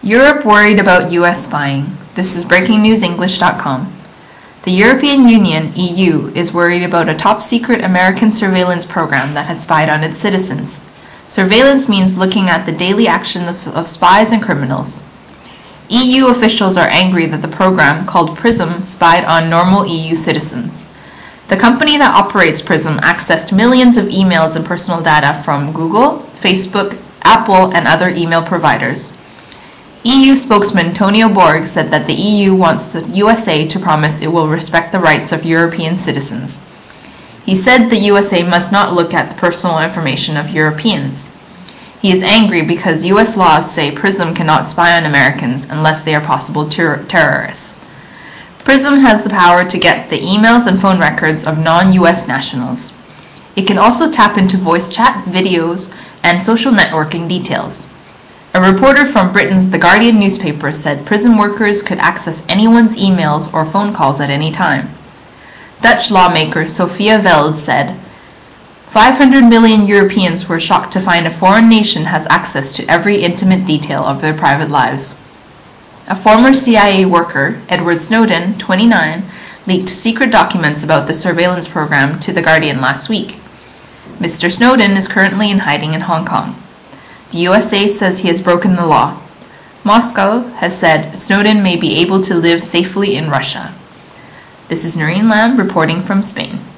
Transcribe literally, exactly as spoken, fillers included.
Europe worried about U S spying. This is breaking news english dot com. The European Union, E U, is worried about a top-secret American surveillance program that has spied on its citizens. Surveillance means looking at the daily actions of spies and criminals. E U officials are angry that the program, called PRISM, spied on normal E U citizens. The company that operates PRISM accessed millions of emails and personal data from Google, Facebook, Apple, and other email providers. E U spokesman Tonio Borg said that the E U wants the U S A to promise it will respect the rights of European citizens. He said the U S A must not look at the personal information of Europeans. He is angry because U S laws say PRISM cannot spy on Americans unless they are possible ter- terrorists. PRISM has the power to get the emails and phone records of non-U S nationals. It can also tap into voice chat, videos, and social networking details. A reporter from Britain's The Guardian newspaper said PRISM workers could access anyone's emails or phone calls at any time. Dutch lawmaker Sophia Veld said, five hundred million Europeans were shocked to find a foreign nation has access to every intimate detail of their private lives. A former C I A worker, Edward Snowden, twenty-nine, leaked secret documents about the surveillance program to The Guardian last week. Mister Snowden is currently in hiding in Hong Kong. The U S A says he has broken the law. Moscow has said Snowden may be able to live safely in Russia. This is Noreen Lamb reporting from Spain.